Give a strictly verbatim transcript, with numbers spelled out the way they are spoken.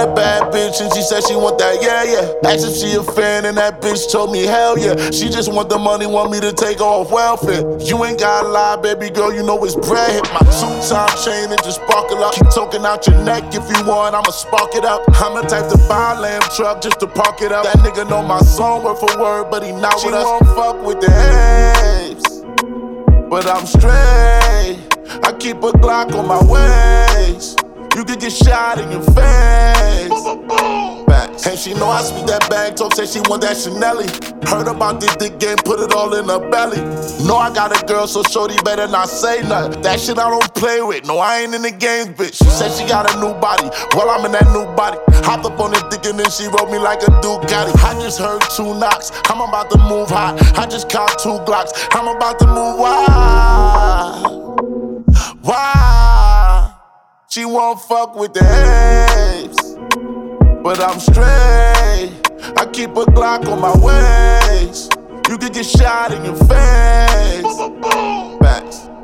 that bad bitch and she said she want that, yeah, yeah. Asked if she a fan and that bitch told me hell yeah. She just want the money, want me to take her off welfare. You ain't gotta lie, baby girl, you know it's bread. Hit my two-time chain and just sparkle up. Keep talking out your neck if you want, I'ma spark it up. I'm the type to buy a lamb truck just to park it up. That nigga know my song word for word, but he not she with us. She won't fuck with the apes, but I'm straight. I keep a Glock on my waist. You could get shot in your face. Facts. And she know I speak that bag talk, say she want that Chanelly. Heard about this dick game, put it all in her belly. Know I got a girl, so shorty better not say nothing. That shit I don't play with, no I ain't in the games, bitch. She said she got a new body, well I'm in that new body. Hopped up on this dick and then she wrote me like a Ducati. I just heard two knocks, I'm about to move high. I just caught two Glocks, I'm about to move wide. Why? She won't fuck with the apes, but I'm straight. I keep a Glock on my waist. You could get shot in your face. Facts.